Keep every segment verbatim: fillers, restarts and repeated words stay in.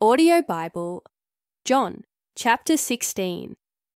Audio Bible, John, chapter sixteen.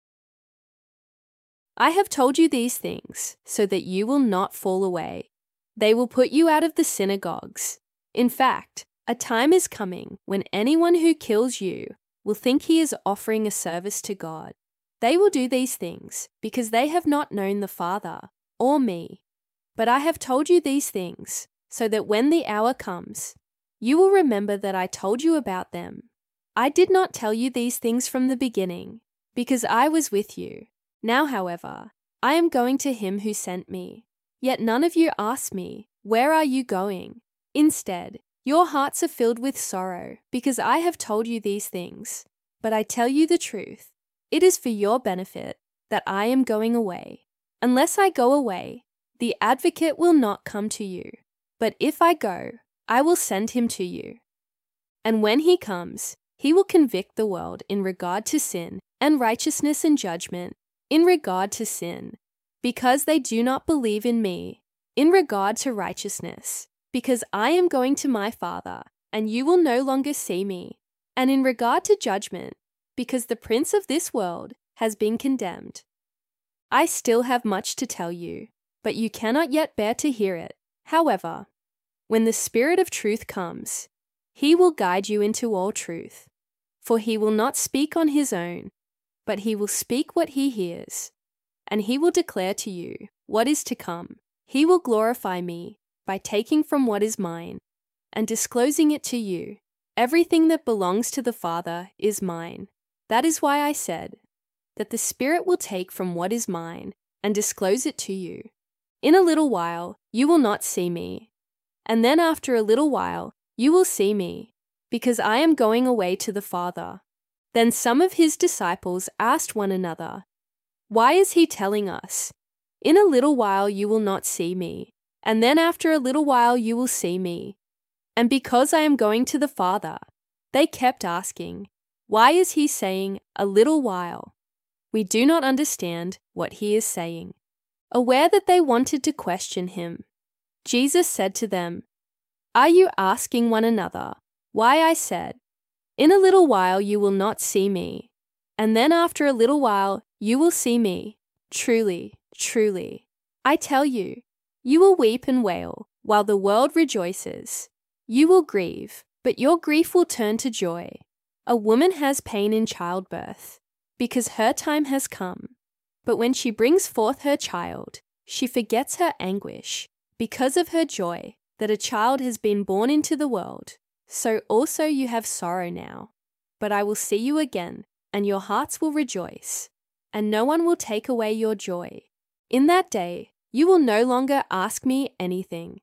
I have told you these things so that you will not fall away. They will put you out of the synagogues. In fact, a time is coming when anyone who kills you will think he is offering a service to God. They will do these things because they have not known the Father or me. But I have told you these things so that when the hour comes, you will remember that I told you about them. I did not tell you these things from the beginning because I was with you. Now, however, I am going to him who sent me. Yet none of you ask me, "Where are you going?" Instead, your hearts are filled with sorrow because I have told you these things. But I tell you the truth. It is for your benefit that I am going away. Unless I go away, the advocate will not come to you. But if I go, I will send him to you. And when he comes, he will convict the world in regard to sin and righteousness and judgment. In regard to sin, because they do not believe in me. In regard to righteousness, because I am going to my Father, and you will no longer see me. And in regard to judgment, because the prince of this world has been condemned. I still have much to tell you, but you cannot yet bear to hear it. However, when the Spirit of truth comes, he will guide you into all truth. For he will not speak on his own, but he will speak what he hears, and he will declare to you what is to come. He will glorify me by taking from what is mine and disclosing it to you. Everything that belongs to the Father is mine. That is why I said that the Spirit will take from what is mine and disclose it to you. In a little while you will not see me, and then after a little while you will see me, because I am going away to the Father. Then some of his disciples asked one another, "Why is he telling us, 'In a little while you will not see me, and then after a little while you will see me'? And because I am going to the Father." They kept asking, "Why is he saying, 'a little while'? We do not understand what he is saying." Aware that they wanted to question him, Jesus said to them, "Are you asking one another why I said, 'In a little while you will not see me, and then after a little while you will see me'? Truly, truly, I tell you, you will weep and wail while the world rejoices. You will grieve, but your grief will turn to joy. A woman has pain in childbirth, because her time has come. But when she brings forth her child, she forgets her anguish, because of her joy that a child has been born into the world. So also you have sorrow now, but I will see you again, and your hearts will rejoice, and no one will take away your joy. In that day, you will no longer ask me anything.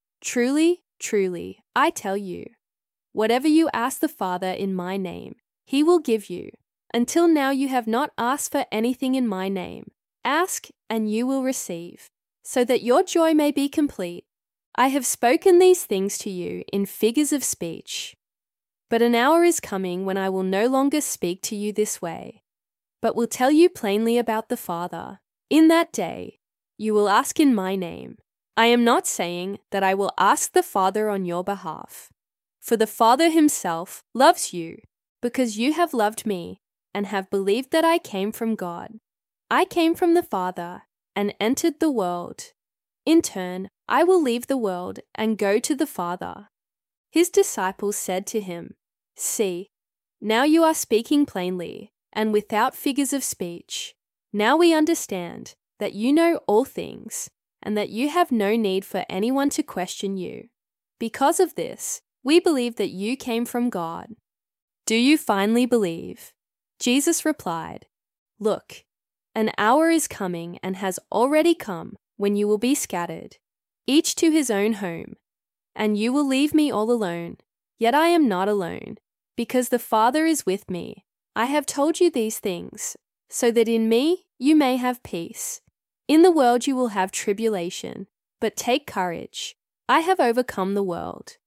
Truly, truly, I tell you, whatever you ask the Father in my name, he will give you. Until now you have not asked for anything in my name. Ask, and you will receive, so that your joy may be complete. I have spoken these things to you in figures of speech. But an hour is coming when I will no longer speak to you this way, but will tell you plainly about the Father. In that day, you will ask in my name. I am not saying that I will ask the Father on your behalf, for the Father himself loves you, because you have loved me and have believed that I came from God. I came from the Father and entered the world. In turn, I will leave the world and go to the Father." His disciples said to him, "See, now you are speaking plainly and without figures of speech. Now we understand that you know all things and that you have no need for anyone to question you. Because of this, we believe that you came from God. Do you finally believe?" Jesus replied, "Look, an hour is coming and has already come when you will be scattered, each to his own home, and you will leave me all alone. Yet I am not alone, because the Father is with me. I have told you these things, so that in me you may have peace. In the world you will have tribulation, but take courage. I have overcome the world."